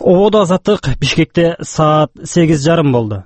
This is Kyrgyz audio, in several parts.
Ободо азаттык Бишкекте саат 8:30 болду.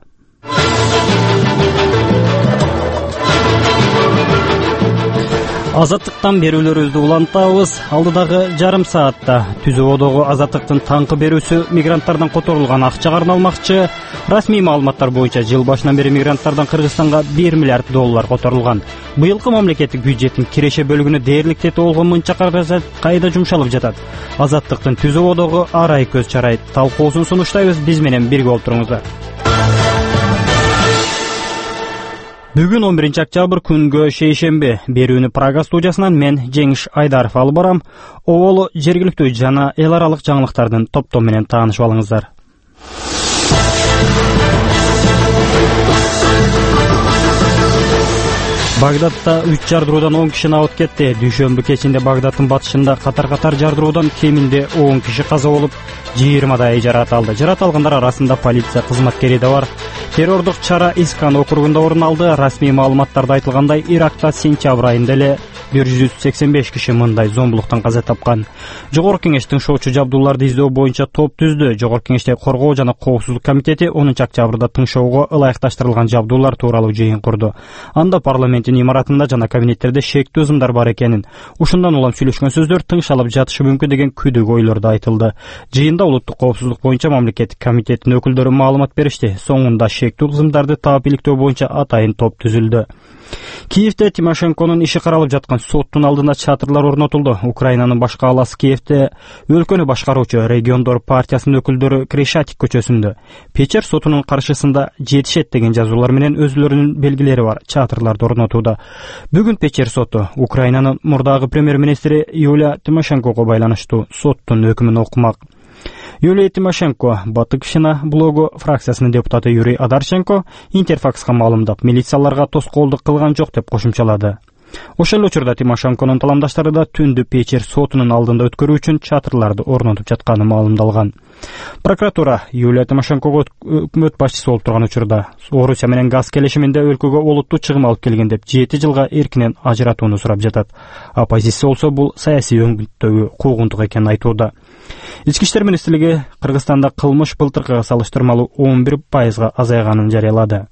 Азаттыктан берүүлөрүбүздү улантабыз. Алдыдагы жарым саатта Түз Ободогу азаттыктын таңкы берүүсү мигранттардан которулган акчага арналмакчы. Расмий маалыматтар боюнча жыл башынан бери мигранттардан Кыргызстанга $1 миллиард которулган. Быйылкы мамлекеттик бюджеттин киреше бөлүгүнө дээрлик тете болгон мынча каражат кайда жумшалып жатат? Азаттыктын Түз Ободогу арай көз чарайт. Талкуусун сунуштайбыз. Биз менен бирге болуп туруңуздар. Бүгүн 11-октябрь күнгө шейшемби. Берүүнү Прага студиясынан мен Жеңиш Айдаров алып барам. Оболу жергиликтүү жана эл аралык жаңылыктардын топтому менен таанышып алыңыздар. Багдадта 3 жардыруудан 10 киши абыт кетти. Дүйшөмбү кечинде Багдадтын батышында катар-катар жардыруудан кеминде 10 киши каза болуп, 20 жаракат алды. Жаракат алгандар арасында полиция кызматкери да бар. Террордук чара Искан округунда орун алды. Расмий маалыматтарда айтылгандай, Иракта сентябрь айында эле 185 киши мындай зомбулуктан каза тапкан. Жогорку кеңеш тыңшоочу жабдууларды издөө боюнча топ түздү. Жогорку кеңештеги коргоо жана коопсуздук комитети 10-октябрда тыңшоого ылайыкташтырылган жабдуулар тууралуу жыйын курду. Анда парламенттин имаратында жана кабинеттерде шектүү ызымдар бар экенин, ушундан улам сүйлөшкөн сөздөр тыңшалып жатышы мүмкүн деген күдүк ойлор да айтылды. Жыйында улуттук коопсуздук боюнча мамлекеттик комитеттин өкүлдөрү маалымат беришти. Соңунда шектүү ызымдарды таап иликтөө боюнча атайын топ түзүлдү. Киевде Тимошенконун иши каралып жаткан соттун алдына чатырлар орнотулду. Украинанын баш кааласы Киевде өлкөнү башкаруучу Региондор партиясынын өкүлдөрү Крешатик көчөсүндө Печер сотунун каршысында жетишет деген жазуулар менен өзүлөрүнүн белгилери бар чатырларды орнотууда. Бүгүн Печер соту Украинанын мурдагы премьер-министри Юлия Тимошенкого байланыштуу соттун өкүмүн окумак. Юлия Тимошенко Батыкшина блогу фракциясынын депутаты Юрий Адарченко Интерфакска маалымдап, милицияларга тоскоолдук кылган жок деп кошумчалады. Ошол учурда Тимошенконун таламдаштары да түндү Печер сотунун алдында өткөрүү үчүн чатырларды орнотуп жатканы маалымдалган. Прокуратура Юлия Тимошенкого өкмөт башчысы болуп турган учурда Орусия менен газ келишиминде өлкөгө олуттуу чыгым алып келген деп 7 жылга эркинен ажыратууну сурап жатат. Оппозиция болсо бул саясий өңгүттөгү куугунтук экенин айтууда. Ички иштер министрлиги Кыргызстанда кылмыш былтыркыга салыштырмалуу 11% азайганын жарыялады.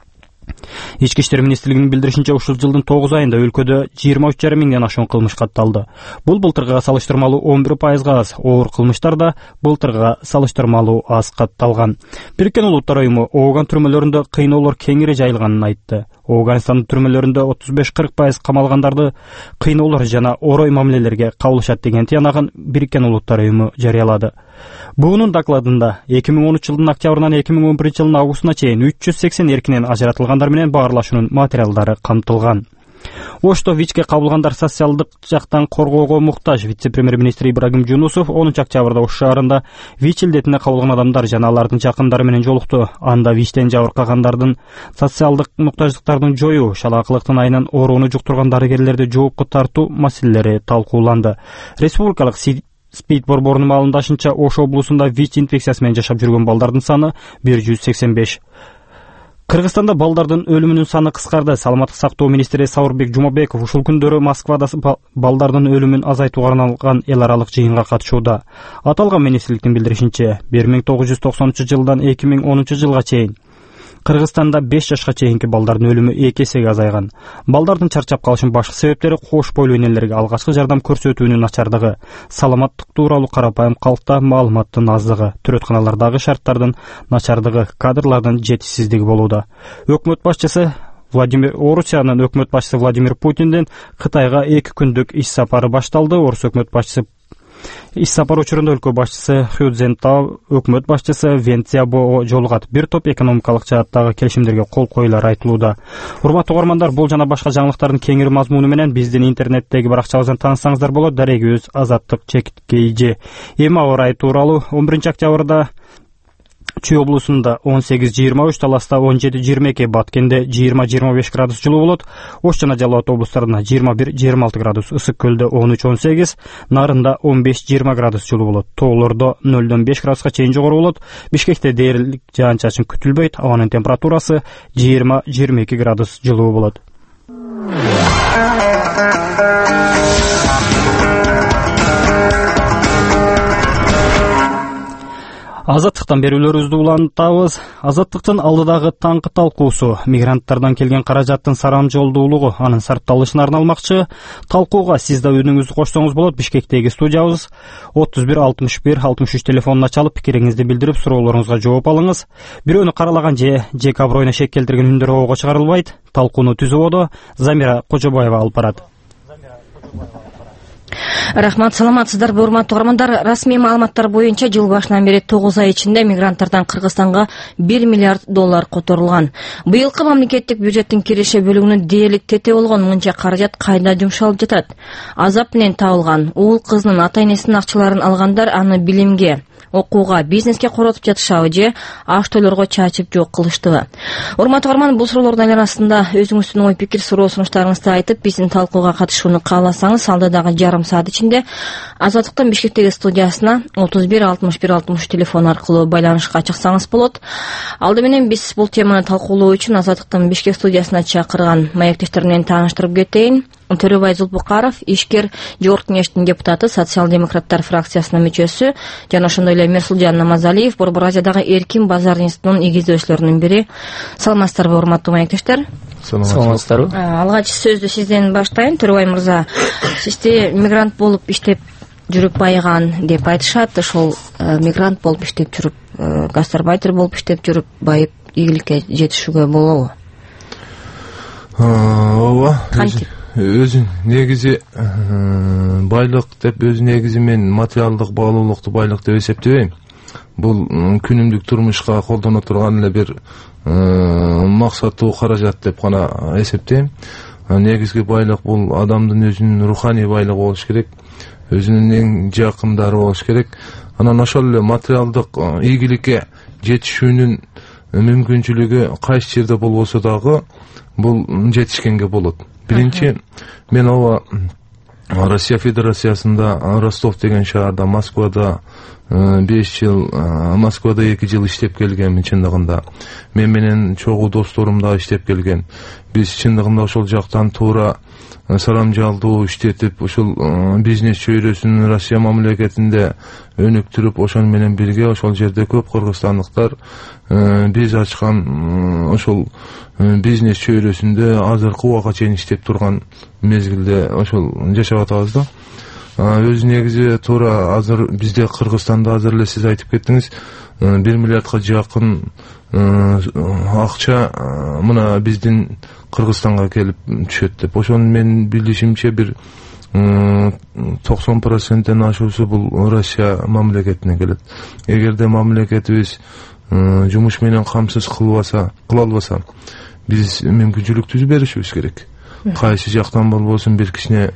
Ички иштер министрлигинин билдиришинче, ушул жылдын 9 айында өлкөдө 23,5 миңден ашуун кылмыш катталды. Бул былтыркыга салыштырмалуу 11% аз. Оор кылмыштар да былтыркыга салыштырмалуу аз катталган. Бириккен Улуттар уюму Ооган түрмөлөрүндө кыйноолор кеңири жайылганын айтты. Оганстандын түрмөлөрүндө 35-40% камалгандарды кыйноолор жана орой мамилелерге кабылышат деген тыянагын Бириккен Улуттар уюму жарыялады. Буунун докладында 2013 жылдын октябрынан 2011 жылдын августуна чейин 380 эркинен ажыратылгандар менен баарлашуунун материалдары камтылган. Ошто ВИЧке кабылгандар социалдык жактан коргоого муктаж. Вице-премьер-министр Ибрагим Жунусов 10 октябрда Ош шаарында ВИЧ илдетине кабылган адамдар жана алардын жакындары менен жолукту. Анда ВИЧтен жабыркагандардын социалдык муктаждыктардын жоюу, шалаакылыктын айынан орууну жуктурган дарыгерлерди жоопко тартуу маселелери талкууланды. Республикалык СПИД борборунун маалымдашынча, Ош облусунда ВИЧ инфекциясы менен жашап жүргөн балдардын саны 185. Кыргызстанда балдардын өлүмүнүн саны кыскарды. Саламаттык сактоо министри Сауырбек Жумабеков ушул күндөрү Москвада балдардын өлүмүн азайтууга арналган эл аралык жыйынга катышууда. Аталган министрликтин билдиришинче, 1993 жылдан 2010 жылга чейин Кыргызстанда 5 жашка чейинки балдардын өлүмү 2 эсеге азайган. Балдардын чарчап калышынын башкы себептери кош бойлуу энелерге алгачкы жардам көрсөтүүнүн начардыгы, саламаттык тууралуу карапайым калкта маалыматтын аздыгы, төрөтканалардагы шарттардын начардыгы, кадрлардын жетишсиздиги болууда. Өкмөт башчысы Орусиянын өкмөт башчысы Владимир Путиндин Кытайга 2 күндүк иш сапары башталды. Орус өкмөт башчысы иш сапар учурунда өлкө башчысы Ху Цзинтао, өкмөт башчысы Вен Цзябо жолугат. Бир топ экономикалык жааттагы келишимдерге кол коюлары айтылууда. Урматтуу угармандар, бул жана башка жаңылыктардын кеңири мазмуну менен биздин интернеттеги баракчабыздан тааныссаңыздар болот. Дарегибиз azattyk.kz. Эми аба ырайы тууралуу 11 октябрда Чүй облусунда 18-23, Таласта 17-22, Баткенде 20-25 градус жылуу болот. Ош жана Жалал Абад облустарында 21-26 градус, Ысык көлдө 13-18, Нарында 15-20 градус жылуу болот. Тоолордо 0-5 градуска чейин жогору болот. Бишкекте дээрлик жаан-чачын күтүлбөйт. Абанын температурасы 20-22 градус жылуу болот. Азаттыктан берүүлөрүбүздү улантабыз. Азаттыктын алдыдагы таңкы талкуусу мигранттардан келген каражаттын сарамжолдуулугу анын сарпталышына арналмакчы. Талкууга сиз да үнүңүздү кошсоңуз болот. Бишкектеги студиябыз 31 61 63 телефонуна чалып пикириңизди билдирип суроолоруңузга жооп алыңыз. Бирөөнү каралаган же аброюна шек келтирген үндөр ого чыгарылбайт. Талкууну түзүүгө Замира Кожобаева алып барат. Рахмат, саламатсыздарбы, урматтуу угармандар. Расмий маалыматтар боюнча жыл башынан бери 9 ай ичинде мигранттардан Кыргызстанга $1 миллиард которулган. Быйылкы мамлекеттик бюджеттин киреше бөлүгүнүн дээрлик тете болгон мынча каражат кайда жумшалып жатат? Азап менен табылган уул кызынын ата-энесинин акчаларын алгандар аны билимге, окууга, бизнеске коротуп жатышабы же аш-тойлорго чачып жок кылыштыбы? Урматтуу угарман, бул суроолордун арасында өзүңүздүн ой пикир, суроо сунуштарыңызды айтып, биздин талкууга катышууну кааласаңыз, алдыдагы жарым саат ичинде Азаттыктын Бишкектеги студиясына 31 61 63 телефон аркылуу байланышка чыксаңыз болот. Алды менен биз бул теманы талкуулоо үчүн Азаттыктын Бишкек студиясына чакырган маектештерим менен тааныштырып кетейин. Төрөбай Зулпукаров, ишкер, Жогорку Кеңештин депутаты, социал-демократтар фракциясынын мүчөсү, жана ошондой эле Мерсулжан Намазалиев, Борбор Азиядагы Эркин базар институтунун игиздөөчүлөрүнүн бири. Саламатсыздарбы, урматтуу маектештер? Саламатсыздарбы. Алгач сөздү сизден баштайын. Төрөбай мырза, сизди мигрант болуп иштеп жүрүп байыган деп айтышат. Ошол мигрант болуп иштеп жүрүп, гастарбайтер болуп иштеп жүрүп байып ийгиликке жетишүүгө болобу? Ооба. Өзүн негизи байлык деп, өзү негизи мен материалдык баалуулукту байлык деп эсептебейм. Бул күнүмдүк турмушка колдоно турган эле бир максаттуу каражат деп гана эсептейм. Негизги байлык бул адамдын өзүнүн руханий байлыгы болуш керек, өзүнүн эң жакындары болуш керек. Анан ошол эле материалдык ийгиликке жетишүүнүн мүмкүнчүлүгү кайсы жерде болбосо дагы бул жетишкенге болот. Биринчи, мен ооба Россия Федерациясында Ростов деген шаарда, Москвада 5 жыл, Москвада 2 жыл иштеп келгем. Чындыгында мен менен чогуу досторум да иштеп келген. Биз чындыгында ошол жактан туура сарамжалдуу иштетип, ошол бизнес чөйрөсүн Россия мамлекетинде өнүктүрүп, ошол менен бирге ошол жерде көп кыргызстандыктар биз ачкан ошол бизнес чөйрөсүндө азыркы убакка чейин иштеп турган мезгилде ошол жашап атабыз да. Өзү негизи туура азыр бизде Кыргызстанда азыр эле сиз айтып кеттиңиз, 1 миллиардка жакын акча мына биздин Кыргызстанга келип түшөт деп. Ошону мен билишимче бир 90%-ден ашуусу бул Россия мамлекетине келет. Эгерде мамлекетибиз жумуш менен камсыз кыла албаса, биз мүмкүнчүлүк түзүп беришибиз керек. Кайсы жактан болбосун бир кичине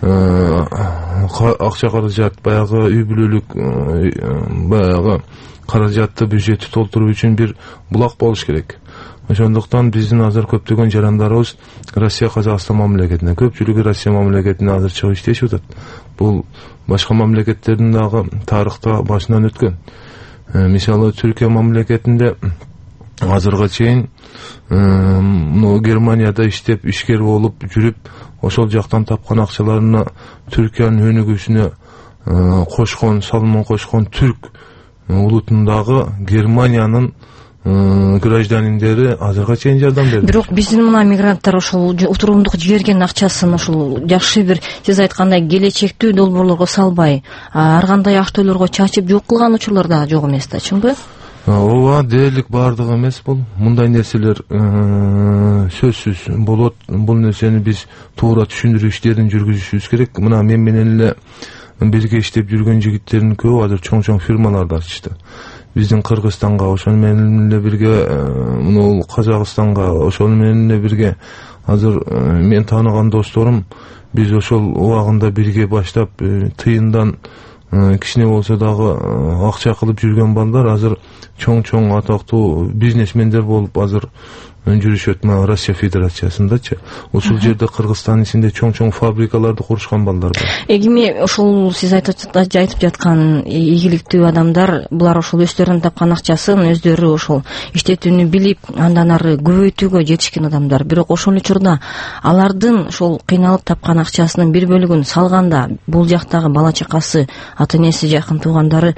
акча каражат, баягы үй бүлөлүк баягы каражатты, бюджетти толтуруу үчүн бир булак болуш керек. Ошондуктан биздин азыр көптөгөн жарандарыбыз Россия Казакстан мамлекетине, көпчүлүгү Россия мамлекетине азыр чыгып иштешип атат. Бул башка мамлекеттердин дагы тарыхта башынан өткөн. Мисалы Түркия мамлекетинде азырга чейин Германияда иштеп, ишкер болуп жүрүп, ошол жактан тапкан акчаларына Түркиянын өнүгүүсүнө кошкон, салымын кошкон түрк улутундагы Германиянын гражданиндери азырга чейин жардам берди. Бирок биздин мына мигранттар ошол утурумдук жиберген акчасын ошол жакшы бир, сиз айткандай, келечектүү долбоорлорго салбай, ар кандай аш-тойлорго чачып жок кылган учурлар да жок эмес да, чынбы? Ооба, дээрлик бардыгы эмес бул. Мындай нерселер сөзсүз болот. Бул нерсени биз туура түшүндүрүү иштерин жүргүзүшүбүз керек. Мына мен менен эле бирге иштеп жүргөн жигиттердин көбү азыр чоң фирмаларды ачышты. Биздин Кыргызстанга, ошол менен эле бирге мына Казакстанга, ошол менен эле бирге азыр мен тааныган досторум, биз ошол убагында бирге баштап тыйындан кичине болсо дагы акча кылып жүргөн балдар азыр чоң атактуу бизнесмендер болуп азыр жүрүшөт. Мына Россия Федерациясындачы, ушул жерде Кыргызстандын ичинде чоң фабрикаларды курушкан балдар бар. Эми ошол сиз айтып жаткан ийгиликтүү адамдар, булар ошол өздөрүнүн тапкан акчасын өздөрү ошол иштетүүнү билип, андан ары көбөйтүүгө жетишкен адамдар. Бирок ошол учурда алардын ошол кыйналып тапкан акчасынын бир бөлүгүн салганда, бул жактагы бала чакасы, ата-энеси, жакын туугандары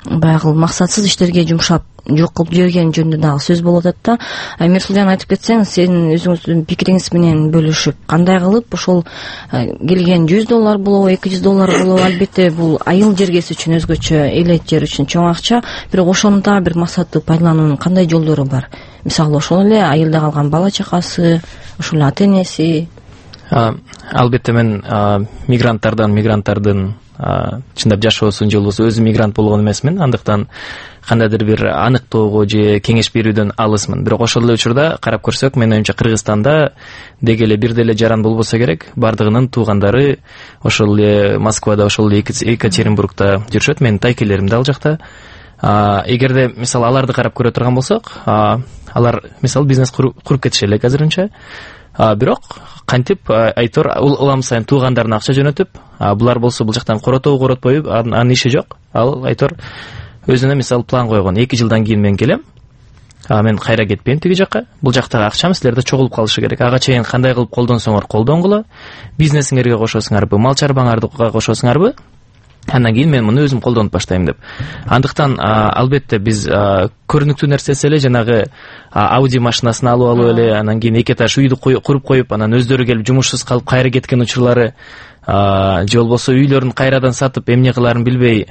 баягы максатсыз иштерге жумшап жок кылып жиберген жөнүндө дагы сөз болуп атат да. Мирсулжан, айтып кетсең, сенин өзүңүздүн пикириңиз менен бөлүшүп, кандай кылып ошол келген $100 болобу, $200 болобу, албетте бул айыл жергеси үчүн өзгөчө, элет жер үчүн чоң акча, бирок ошону да бир максаттуу пайдалануунун кандай жолдору бар? Мисалы, ошол эле айылда калган бала чакасы, ошол эле ата-энеси. Албетте мен мигранттардын чындап жашоосун же болбосо өзүм мигрант болгон эмесмин, андыктан кандайдыр бир аныктоого же кеңеш берүүдөн алысмын. Бирок ошол эле учурда карап көрсөк, менин оюмча Кыргызстанда деги эле бир деле жаран болбосо керек, бардыгынын туугандары ошол эле Москвада, ошол эле Екатеринбургда жүрүшөт. Менин тайкелерим да ал жакта. Эгерде мисалы аларды карап көрө турган болсок, алар мисалы бизнес куруп кетиши элек азырынча. Бирок кантип айтор улам сайын туугандарына акча жөнөтүп, булар болсо бул жактан коротпойбу, анын иши жок. Ал айтор өзүнө мисалы план койгон, 2 жылдан кийин мен келем, мен кайра кетпейм тиги жакка, бул жактагы акчам силерде чогулуп калышы керек. Ага чейин кандай кылып колдонсоңор колдонгула, бизнесиңерге кошосуңарбы, мал чарбаңарга кошосуңарбы, андан кийин мен муну өзүм колдонуп баштайм деп. Андыктан албетте биз көрүнүктүү нерсеси эле жанагы Audi машинасын алып эле, анан кийин 2 этаж үйдү куруп коюп, анан өздөрү келип жумушсуз калып кайра кеткен учурлары, же болбосо үйлөрүн кайрадан сатып эмне кыларын билбей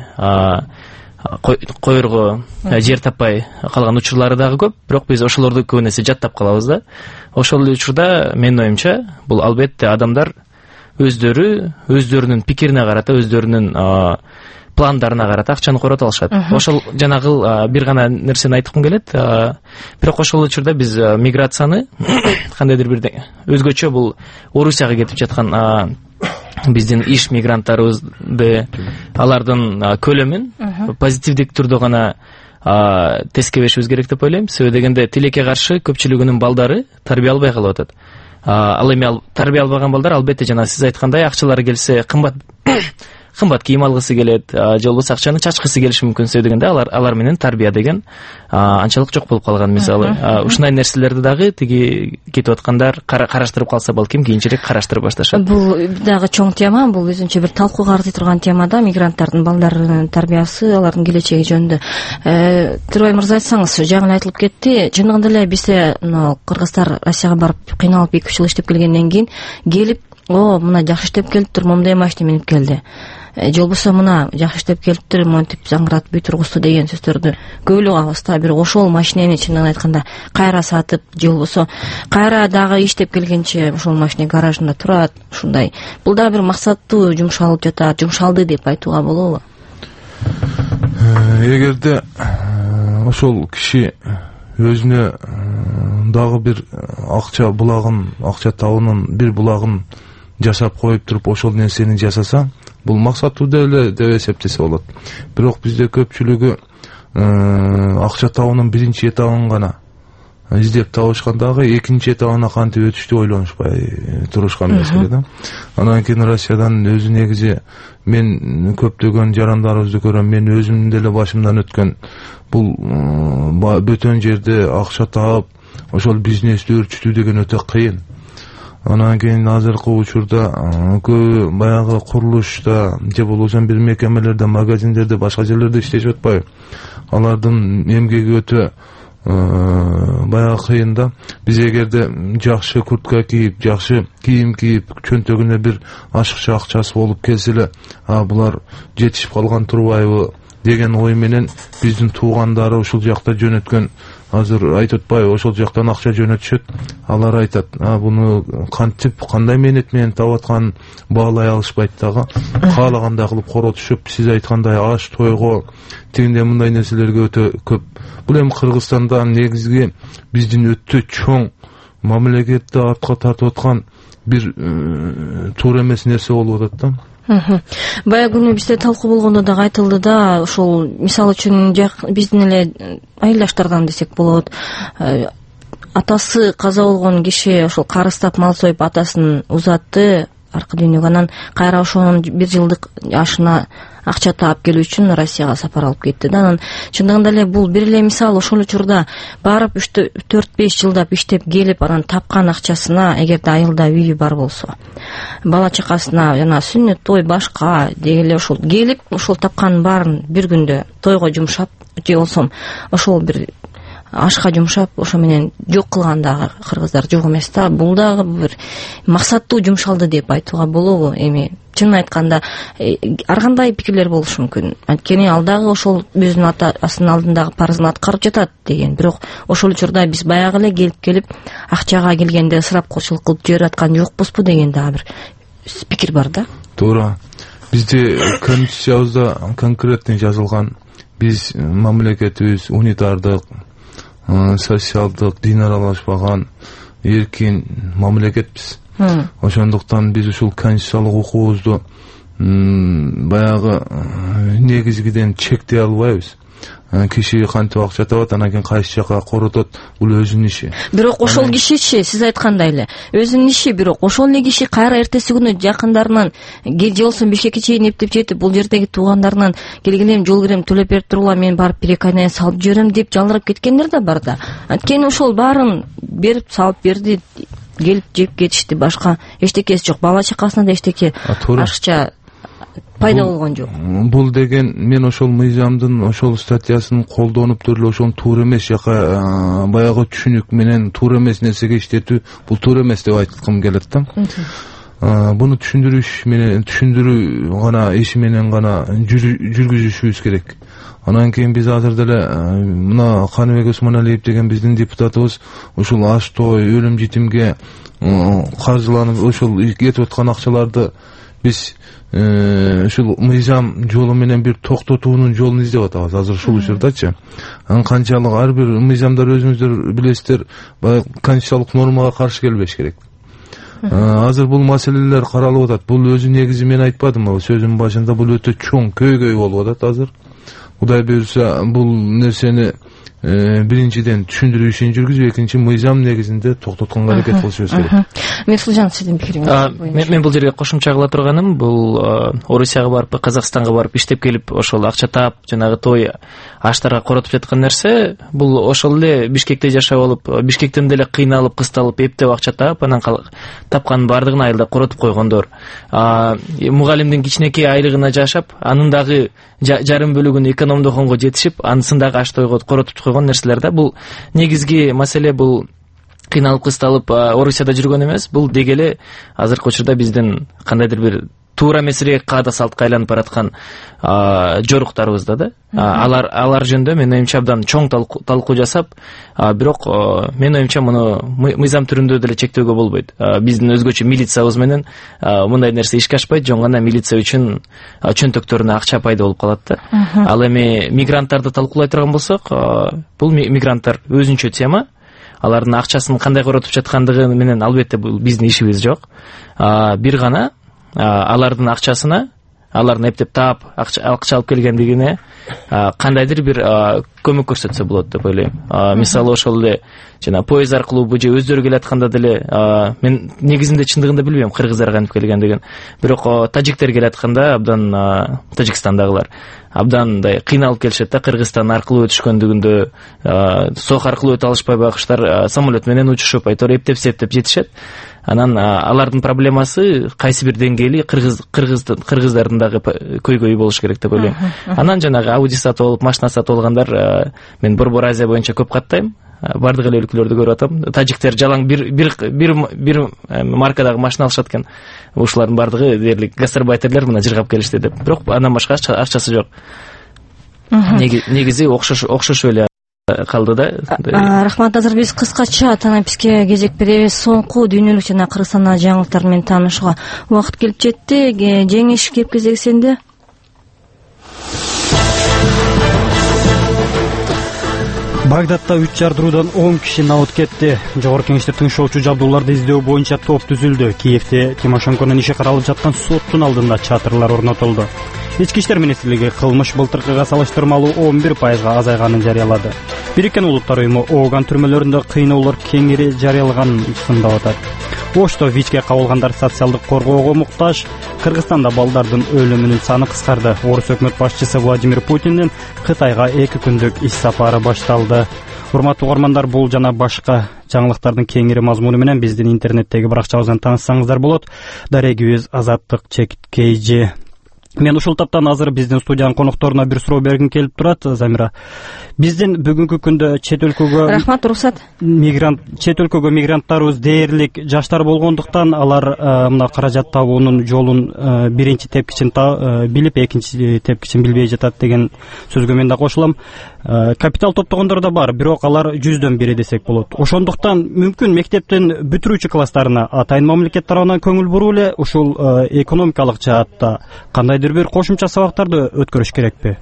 коерго жер таппай калган учурлары дагы көп. Бирок биз ошолорду көбүн эсе жаттап калабыз да. Ошол эле учурда менин оюмча бул албетте адамдар өздөрүнүн пикирине карата, өздөрүнүн пландарына карата акчаны корото алышат. Ошол жанагы бир гана нерсени айткым келет. Бирок ошол учурда биз миграцияны кандайдыр бир өзгөчө бул Орусияга кетип жаткан биздин иш мигранттарыбызды, алардын көлөмүн позитивдик түрдө гана тескебешибиз керек деп ойлойм. Себеби дегенде тилекке каршы көпчүлүгүнүн балдары тарбия албай калып атат. Ал эми тарбия албаган балдар албетте жана сиз айткандай акчалары келсе кымбат кийим алгысы келет, же болбосо акчаны чачкысы келиши мүмкүн. Себеби дегенде алар менен тарбия деген анчалык жок болуп калган. Мисалы ушундай нерселерди дагы тиги кетип аткандар караштырып калса балким кийинчерээк караштырып башташат. Бул дагы чоң тема, бул өзүнчө бир талкууга арзый турган тема да, мигранттардын балдарынын тарбиясы, алардын келечеги жөнүндө. Турбай мырза, айтсаңыз, жаңы айтылып кетти, чындыгында эле бизде кыргыздар Россияга барып кыйналып 2-3 жыл иштеп келгенден кийин келип, мына жакшы иштеп келиптир, моундай машина минип келди, же болбосо мына жакшы иштеп келиптир, монтип заңгыратып бүй тургузду деген сөздөрдү көп эле угабыз да. Бирок ошол машинени чындыгын айтканда кайра сатып, же болбосо кайра дагы иштеп келгенче ошол машина гаражында турат, ушундай. Бул да бир максаттуу жумшалып жатат, жумшалды деп айтууга болобу? Эгерде ошол киши өзүнө дагы бир акча булагын, акча табуунун бир булагын жасап коюп туруп ошол нерсени жасаса, бул максаттуу деле деп эсептесе болот. Бирок бизде көпчүлүгү акча табуунун биринчи этабын гана издеп табышкан, дагы экинчи этабына кантип өтүштү ойлонушпай турушкан маселе да. Анан кийин Россиядан өзү негизи мен көптөгөн жарандарыбызды көрөм, мен өзүмдүн деле башымдан өткөн бул бөтөн жерде акча таап ошол бизнести өрчүтүү деген өтө кыйын. Анан кийин азыркы учурда көбү баягы курулушта же болбосо бир мекемелерде, магазиндерде, башка жерлерде иштешип атпайбы? Алардын эмгеги өтө баягы кыйын да. Биз эгерде жакшы куртка кийип, жакшы кийим кийип, чөнтөгүнө бир ашыкча акчасы болуп келсе эле, булар жетишип калган турбайбы деген ой менен биздин туугандары ушул жакта жөнөткөн, азыр айтып атпайбы, ошол жактан акча жөнөтүшөт. Алар айтат, буну кантип, кандай мээнет менен таап атканын баалай алышпайт дагы. Каалагандай кылып коротушуп, сиз айткандай аш тойго, тигинде мындай нерселерге өтө көп. Бул эми Кыргызстанда негизги биздин өтө чоң мамлекетти артка тартып аткан бир туура эмес нерсе болуп атат да. Бая күнү бизде талкуу болгондо дагы айтылды да, ошол мисалы үчүн биздин эле айылдаштардан десек болот, атасы каза болгон киши ошол карыстап мал союп атасын узатты аркы дүйнөгө, анан кайра ошонун 1 жылдык ашына акча таап келүү үчүн Россияга сапар алып кетти да. Анан чындыгында эле бул бир эле мисал. Ошол учурда барып 4-5 жылдап иштеп келип, анан тапкан акчасына, эгерде айылда үйү бар болсо, бала чакасына жана сүннөт, той, башка дегеле ошол келип, ошол тапканын баарын бир күндө тойго жумшап, же болсом ошол бир ашка жумшап, ошо менен жок кылган дагы кыргыздар жок эмес да. Бул дагы бир максаттуу жумшалды деп айтууга болобу? Эми чынын айтканда ар кандай пикирлер болушу мүмкүн. Анткени ал дагы ошол өзүнүн атасынын алдындагы парызын аткарып жатат деген. Бирок ошол учурда биз баягы эле келип акчага келгенде ысырапчылык кылып жиберип аткан жокпузбу деген дагы бир пикир бар да. Туура. Бизде конституциябызда конкретный жазылган, биз мамлекетибиз унитардык, социалдык, дин аралашпаган, эркин мамлекетпиз. Ошондуктан биз ушул конституциялык укугубузду баягы негизгиден чектей албайбыз. Киши кантип акча табат, анан кийин кайсы жака коротот, бул өзүнүн иши. Бирок ошол кишичи, сиз айткандай эле, өзүнүн иши, бирок ошол эле киши кайра эртеси күнү жакындарынан же болсо Бишкекке чейин эптеп жетип, бул жердеги туугандарынан келгилем, жол кирем төлөп берип турула, мен барып перекайнаа салып жиберем деп жалырап кеткендер да бар да. Анткени ошол баарын берип салып берди, келип жеп кетишти, башка эчтекеси жок. Бала чакасына да эчтеке ашыкча пайда болгон жок. Бул деген мен ошол мыйзамдын ошол статьясын колдонуп туруп ошол туура эмес жака баягы түшүнүк менен туура эмес нерсеге иштетүү, бул туура эмес деп айткым келет да. Буну түшүндүрүү гана иши менен гана жүргүзүшүбүз керек. Анан кийин биз азыр деле мына Каныбек Усманалиев деген биздин депутатыбыз ушул аш той, өлүм житимге каржыланып ошол кетип аткан акчаларды биз ушул мыйзам жолу менен бир токтотуунун жолун издеп атабыз азыр ушул учурдачы. Канчалык ар бир мыйзамдар өзүңүздөр билесиздер, баягы конституциялык нормага каршы келбеш керек. Азыр бул маселелер каралып атат. Бул өзү негизи мен айтпадымбы сөзүмдүн башында, бул өтө чоң көйгөй болуп атат азыр. Кудай буйрса бул нерсени биринчиден түшүндүрүү ишин жүргүзүп, экинчи мыйзам негизинде токтотконго аракет кылышыбыз керек. Мирсулжан, сиздин пикириңиз? Мен бул жерге кошумча кыла турганым, бул Орусияга барып, Казакстанга барып иштеп келип, ошол акча таап, жанагы той аштарга коротуп жаткан нерсе, бул ошол эле Бишкекте жашап алып, Бишкектен деле кыйналып, кысталып, эптеп акча таап, анан тапканын баардыгын айылда коротуп койгондор. Мугалимдин кичинекей айлыгына жашап, анын дагы жарым бөлүгүн экономдогонго жетишип, анысын дагы аш тойго коротуп койгон нерселер да. Бул негизги маселе, бул кыйналып кысталып Орусияда жүргөн эмес, бул дегеле азыркы учурда биздин кандайдыр бир туура эмесирээк каада салтка айланып бараткан жоруктарыбызда да. Алар жөнүндө мен оюмча абдан чоң талкуу жасап, бирок мен оюмча муну мыйзам түрүндө деле чектөөгө болбойт. Биздин өзгөчө милициябыз менен мындай нерсе ишке ашпайт, жөн гана милиция үчүн чөнтөктөрүнө акча пайда болуп калат да. Ал эми мигранттарды талкуулай турган болсок, бул мигранттар өзүнчө тема. Алардын акчасын кандай коротуп жаткандыгы менен албетте бул биздин ишибиз жок. Бир гана алардын акчасына, алардын эптеп таап акча алып келгендигине кандайдыр бир көмөк көрсөтсө болот деп ойлойм. Мисалы ошол эле жана поезд аркылуу же өздөрү келатканда деле, мен негизинде чындыгында билбейм кыргыздар кантип келгендигин. Бирок тажиктер келатканда абдан Тажикстандагылар абдан мындай кыйналып келишет да, Кыргызстан аркылуу өтүшкөндүгүндө сок аркылуу өтө алышпай байкуштар самолет менен учушуп, айтор эптеп жетишет. Анан алардын проблемасы кайсы бир деңгээли кыргыздардын дагы көйгөйү болуш керек деп ойлойм. Анан жанагы Ауди сатып алып, машина сатып алгандар мен Борбор Азия боюнча көп каттайм. Бардык эле өлкөлөрдү көрүп атам. Тажиктер жалаң бир маркадагы машина алышат экен. Ушулардын бардыгы дээрлик гастарбайтерлер мына жыргап келишти деп. Бирок андан башка акчасы жок. Негизи окшош эле калды да. Рахмат. Азыр биз кыскача танаписке кезек беребиз. Соңку дүйнөлүк жана Кыргызстандагы жаңылыктар менен таанышууга убакыт келип жетти. Жеңиш кеп кезеги сенде. Багдадта 3 жардыруудан 10 киши набыт кетти. Жогорку Кеңеште тыңшоочу жабдууларды издөө боюнча топ түзүлдү. Киевде Тимошенконун иши каралып жаткан соттун алдында чатырлар орнотулду. Ички иштер министрлиги кылмыш былтыркыга салыштырмалуу 11% азайганын жарыялады. Бириккен Улуттар уюму Ооган түрмөлөрүндө кыйноолор кеңири жарыялганын сындап атат. Ошто ВИЧке кабылгандар социалдык коргоого муктаж. Кыргызстанда балдардын өлүмүнүн саны кыскарды. Орус өкмөт башчысы Владимир Путиндин Кытайга 2 күндүк иш сапары башталды. Урматтуу угармандар, бул жана башка жаңылыктардын кеңири мазмуну менен биздин интернеттеги баракчабыздан тааныссаңыздар болот. Дарегибиз Азаттык ЧКЖ. Мен ушул таптан азыр биздин студиянын конокторуна бир суроо бергим келип турат. Замира, биздин бүгүнкү күндө чет өлкөгө рахмат, уруксат. Чет өлкөгө мигранттарыбыз дээрлик жаштар болгондуктан алар мына каражат табуунун жолун биринчи тепкичин билип, экинчи тепкичин билбей жатат деген сөзгө мен да кошулам. Капитал топтогондор да бар, бирок алар 100дөн 1 десек болот. Ошондуктан мүмкүн мектептин бүтүрүүчү класстарына атайын мамлекет тарабынан көңүл буруп эле ушул экономикалык жаатта кандайдыр бир кошумча сабактарды өткөрүш керекпи?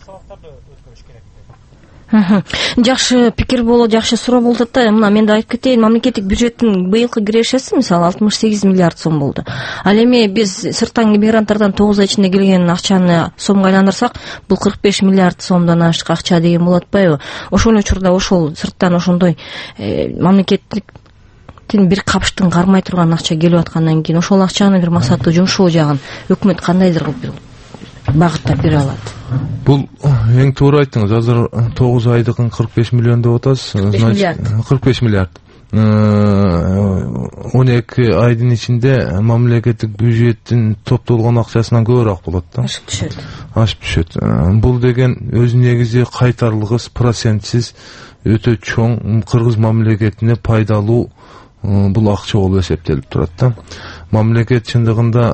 Жакшы пикир болот, жакшы суроо болуп атат да. Мына мен да айтып кетейин, мамлекеттик бюджеттин быйылкы кирешеси мисалы 68 миллиард сом болду. Ал эми биз сырттан мигранттардан 9 ай ичинде келген акчаны сомго айландырсак, бул 45 миллиард сомдон ашык акча деген болот атпайбы? Ошол учурда ошол сырттан ошондой мамлекеттиктин бир капыштын кармай турган акча келип аткандан кийин ошол акчаны бир максаттуу жумшоо жагын өкмөт кандайдыр кылып багыттап бере алат? Бул эң туура айттыңыз. Азыр 9 айдыгын 45 миллион деп атасыз. 45 миллиард. 12 айдын ичинде мамлекеттик бюджеттин топтолгон акчасынан көбүрөөк болот да. Ашып түшөт. Бул деген өз негизи кайтарлыгы процентсиз өтө чоң кыргыз мамлекетине пайдалуу бул акча болуп эсептелип турат да. Мамлекет чындыгында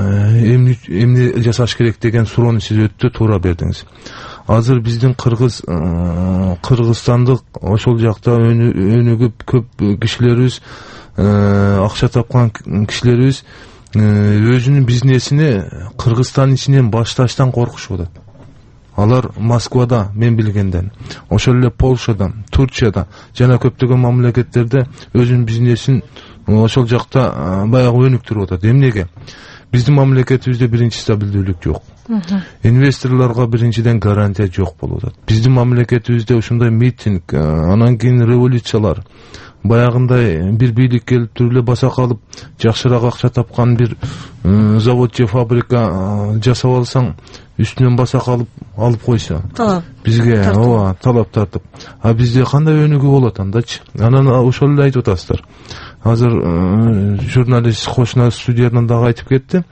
эмне жасаш керек деген суроону сиз өтө туура бердиңиз. Азыр биздин кыргызстандык ошол жакта өнүгүп көп кишилерибиз, акча тапкан кишилерибиз өзүнүн бизнесини Кыргызстан ичинен башташтан коркушуп атат. Алар Москвада, мен билгенден, ошол эле Польшада, Турцияда жана көптөгөн мамлекеттерде өзүнүн бизнесин ошол жакта баягы өнүктүрүп атат. Эмнеге? Биздин мамлекетибизде биринчи стабилдүүлүк жок. Инвесторлорго биринчиден гарантия жок болуп атат. Биздин мамлекетибизде ушундай митинг, анан кийин революциялар, баягындай бир бийлик келип туруп эле баса калып, жакшыраак акча тапкан бир завод же фабрика жасап алсаң, үстүнөн баса калып алып койсо, бизге талап тартып. А бизде кандай өнүгүү болот андачы? Анан ошол эле айтып атасыздар. Азыр журналист кошуна студиядан дагы айтып кетти.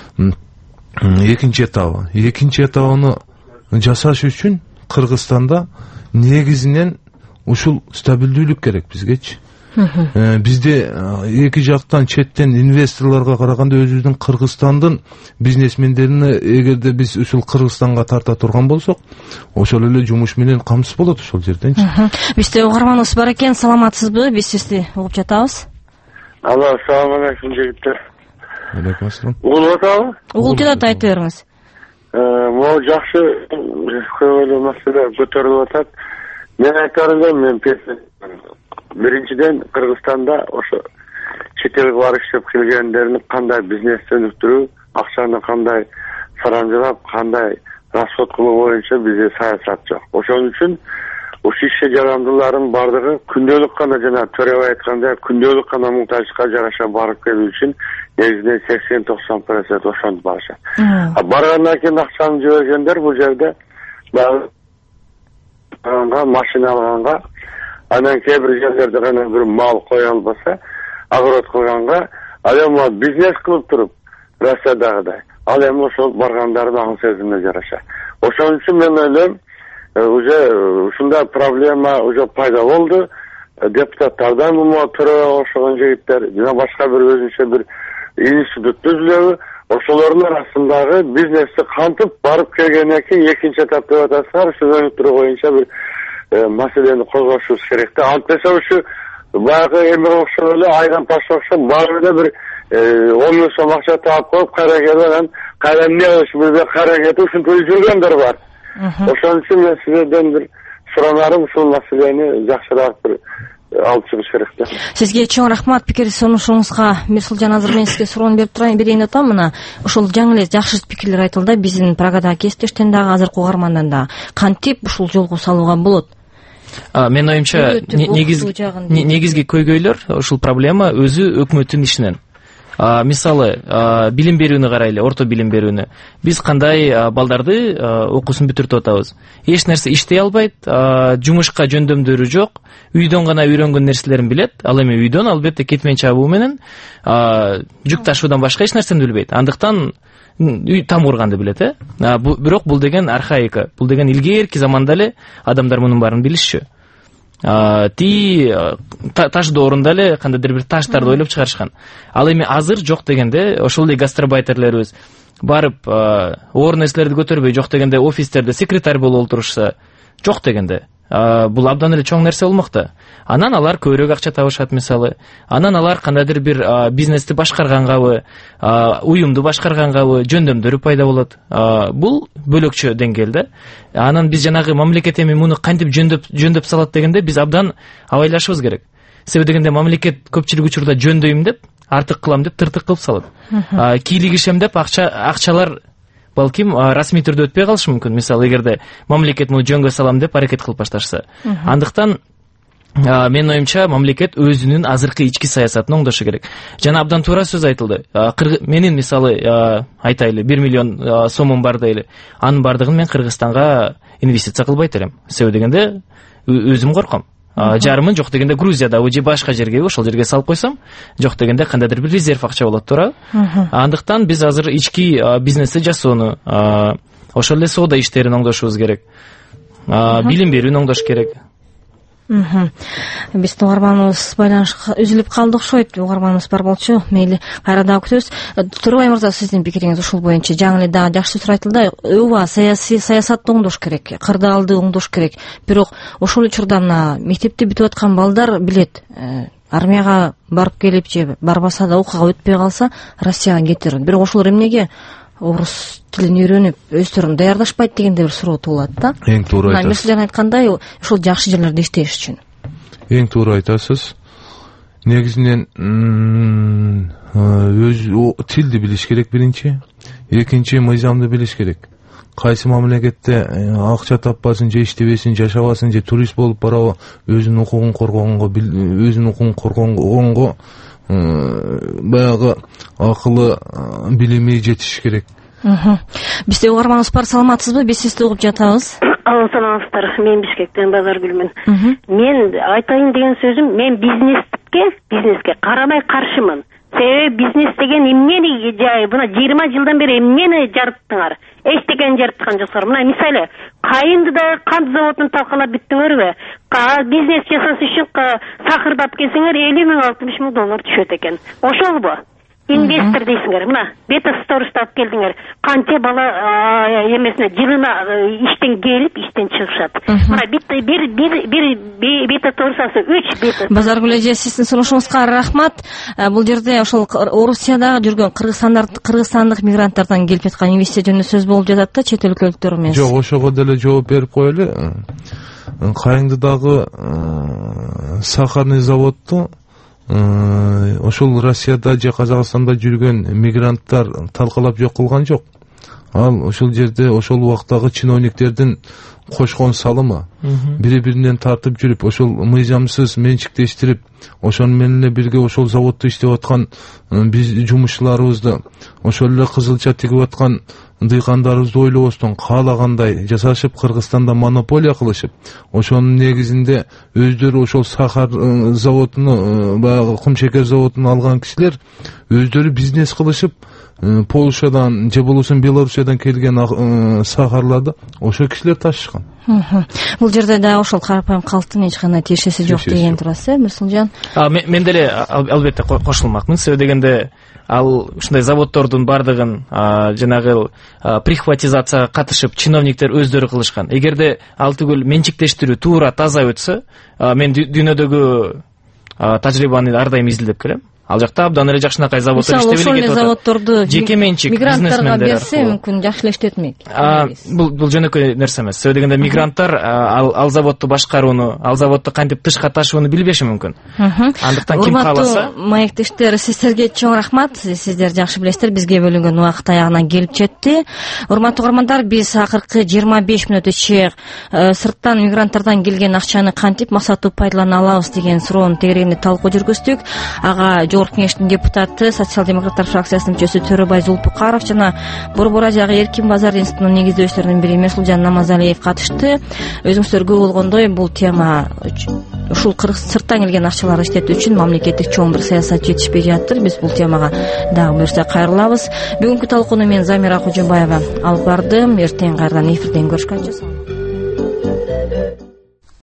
Экинчи этабын жасаш үчүн Кыргызстанда негизинен ушул стабилдүүлүк керек бизгечи. Бизде эки жактан четтен инвесторлорго караганда өзүбүздүн Кыргызстандын бизнесмендерине эгерде биз ушул Кыргызстанга тарта турган болсок, ошол эле жумуш менен камсыз болот ошол жерденчи. Бизде угарманыбыз бар экен, саламатсызбы? Биз сизди угуп жатабыз. Алло, assalomu alaykum жигиттер. Алейкум ассалам. Угулуп атабы? Угулуп жатат, айта бериңиз. Могу жакшы көп эле маселе көтөрүлүп атат. Мен айтарым, мен биринчиден Кыргызстанда ошо чет элге барып иштеп келгендердин кандай бизнес өнүктүрүү, акчаны кандай сарамжылап, кандай расход кылуу боюнча бизде саясат жок. Ошон үчүн ушул ишке жарандылардын бардыгы күндөлүк гана, жана төрөбай айткандай, күндөлүк гана муктаждыкка жараша барып келүү үчүн негизинен 80-90% ошентип барышат. Баргандан кийин акчаны жибергендер бул жерде машина алганга, анан кээ бир жерлерде гана бир мал кое албаса, огород кылганга, ал эми бизнес кылып туруп, Россиядагыдай. Ал эми ошол баргандардын акыл сезимине жараша. Ошон үчүн мен ойлойм, уже ушундай проблема уже пайда болду. Депутаттардан төрөбөй окшогон жигиттер, жана башка бир өзүнчө бир институт түзүлөбү, ошолордун арасындагы бизнести кантип барып келгенден кийин экинчи этап деп атасыздар, ушу өнүктүрүү боюнча бир маселени козгошубуз керек да. Антесе ушу баягы эме окшоп эле, айдан таш окшоп, баары эле бир 10 миң сом акча таап коюп, кайра келип анан кайра эмне кылыш билбей кайра кетип ушинтип жүргөндөр бар. Ошон үчүн мен сиздерден бир суранарым, ушул маселени жакшыраак бир алып чыгыш керек да. Сизге чоң рахмат пикир сунушуңузга. Мирсулжан, азыр мен сизге суроону берейин деп атам. Мына ушул жаңы эле жакшы пикирлер айтылды. Биздин программадагы кесиптештен дагы, азыркы угармандан дагы. Кантип ушул жолго салууга болот? Менин оюмча негизги көйгөйлөр ушул проблема өзү өкмөттүн ишинен. Мисалы, билим берүүнү карайлы, орто билим берүүнү. Биз кандай балдарды окуусун бүтүртүп атабыз. Эч нерсе иштей албайт, жумушка жөндөмдөрү жок, үйдөн гана үйрөнгөн нерселерин билет. Ал эми үйдөн албетте кетмен чабуу менен жүк ташуудан башка эч нерсени билбейт. Андыктан үй там урганды билет, бирок бул деген архаика. Бул деген илгерки заманда эле адамдар мунун баарын билишчү. Таш доорунда эле кандайдыр бир таштарды ойлоп чыгарышкан. Ал эми азыр жок дегенде ошол эле гастарбайтерлерибиз барып оор нерселерди көтөрбөй, жок дегенде офистерде секретарь болуп отурушса, жок дегенде бул абдан эле чоң нерсе болмокто. Анан алар көбүрөөк акча табышат мисалы. Анан алар кандайдыр бир бизнести башкаргангабы, уюмду башкаргангабы жөндөмдөрү пайда болот. Бул бөлөкчө деңгээлде. Анан биз жанагы мамлекет эми муну кантип жөндөп салат дегенде биз абдан абайлашыбыз керек. Себеби дегенде мамлекет көпчүлүк учурда жөндөйм деп, артык кылам деп тыртык кылып салат. Кийлигишем деп акчалар балким расмий түрдө өтпөй калышы мүмкүн. Мисалы, эгерде мамлекет муну жөнгө салам деп аракет кылып башташса. Андыктан менин оюмча мамлекет өзүнүн азыркы ички саясатын оңдошу керек. Жана абдан туура сөз айтылды. Менин мисалы айтайлы 1 миллион сомум бар дейли. Анын бардыгын мен Кыргызстанга инвестиция кылбайт элем. Себеби дегенде өзүм корком. Жарымын жок дегенде Грузиядабы же башка жерге, ошол жерге салып койсом, жок дегенде кандайдыр бир резерв акча болот, туура. Андыктан биз азыр ички бизнести жасоону, ошол эле соода иштерин оңдошубуз керек. Билим берүүнү оңдош керек. Биздин угарманыбыз байланышка үзүлүп калды окшойт. Угарманыбыз бар болчу. Мейли, кайра дагы күтөбүз. Турбай мырза, сиздин пикириңиз ушул боюнча жаңы эле дагы жакшы сөз айтылды. Ооба, саясатты оңдош керек, кырдаалды оңдош керек. Бирок ошол учурда мына мектепти бүтүп аткан балдар билет, армияга барып келип же барбаса да окууга өтпөй калса, Россияга кетер. Бирок ошолор эмнеге орус тилин үйрөнүп өздөрүн даярдашпайт дегенде бир суроо туулат да. Эң туура айтасыз. Мисалдан айткандай, ошол жакшы жерлерде иштеш үчүн. Эң туура айтасыз. Негизинен өз тилди билиш керек биринчи. Экинчи, мыйзамды билиш керек. Кайсы мамлекетте акча таппасын же иштебесин, жашабасын же турист болуп барабы, өзүнүн укугун коргогонго баягы акылы, билими жетиш керек. Бизде угарманыбыз бар, саламатсызбы? Биз сизди угуп жатабыз. Саламатсыздар. Мен Бишкектен Базаргүлмүн. Мен айтайын деген сөзүм, мен бизнеске карабай каршымын. Себеби бизнес деген эмнени мына 20 жылдан бери эмнени жарыттыңар? Эчтекен жарыткан жоксуңар. Мына мисалы, кайынды да кант заводун талкалап бүттүңөрбү? Бизнес жасаш үчүн сахырдап келсеңер 50 000 $60 000 түшөт экен. Ошолбу? Инвестор дейсиңер. Мына бета-сториштап келдиңер. Канча бала эмесине жылына иштен келип, иштен чыгышат. Мына бир бета-сторисасы 3 бета. Базаргүл эже, сиздин сунушуңузга рахмат. Бул жерде ошол Орусияда жүргөн кыргызстандык мигранттардан келип жаткан инвестиция жөнүндө сөз болуп жатат да, чет өлкөлүктөр эмес. Жок, ошого деле жооп берип коелу. Кайыңдыдагы сахарный заводду ошол Россияда же Казакстанда жүргөн мигранттар талкалап жок кылган жок. Ал ошол жерде ошол убактагы чиновниктердин кошкон салымы, бири-биринен тартып жүрүп, ошол мыйзамсыз менчиктештирип, ошону менен эле бирге ошол заводдо иштеп аткан биз жумушчуларыбызды, ошол эле кызылча тигип аткан дыйкандарыбызды ойлобостон каалагандай жасашып, Кыргызстанда монополия кылышып, ошонун негизинде өздөрү ошол сахар заводуну, баягы кумшекер заводун алган кишилер өздөрү бизнес кылышып, Полшадан же болбосо Белоруссиядан келген сахарларды ошо кишилер ташышкан. Бул жерде да ошол карапайым калктын эч кандай тиешеси жок деген турасыз, Мирсулжан? Мен деле албетте кошулмакмын. Себеби дегенде ал ушундай заводдордун бардыгын жанагы прихватизацияга катышып чиновниктер өздөрү кылышкан. Эгерде ал түгүл менчиктештирүү туура таза өтсө, мен дүйнөдөгү тажрыйбаны ар дайым изилдеп келем. ал жакта абдан эле жакшынакай заводдор иштеп эле кетип атат. Ошол заводдорду жеке менчик мигранттарга берсе мүмкүн жакшы эле иштетмек. Бул жөнөкөй нерсе эмес. Себеби дегенде мигранттар ал заводду башкарууну, ал заводду кантип тышка ташууну билбеши мүмкүн. Андыктан ким кааласа. Урматтуу маектештер, сиздерге чоң рахмат. Сиздер жакшы билесиздер, бизге бөлүнгөн убакыт аягына келип жетти. Урматтуу угармандар, биз акыркы 25 мүнөт ичи сырттан мигранттардан келген акчаны кантип максаттуу пайдалана алабыз деген суроонун тегерегинде талкуу жүргүздүк. Ага Жогорку Кеңештин депутаты, социал-демократтар фракциясынын мүчөсү Төрөбай Зулпукаров жана Борбор Азиягы Эркин базар институтунун негиздөөчүлөрүнүн бири Месулжан Намазалиев катышты. Өзүңүздөргө болгондой бул тема ушул сырттан келген акчаларды иштетүү үчүн мамлекеттик чоң бир саясат жетишпей жатыр. Биз бул темага дагы буюрса кайрылабыз. Бүгүнкү талкууну мен Замира Кожобаева алып бардым. Эртең кайрадан эфирден көрүшкөнчө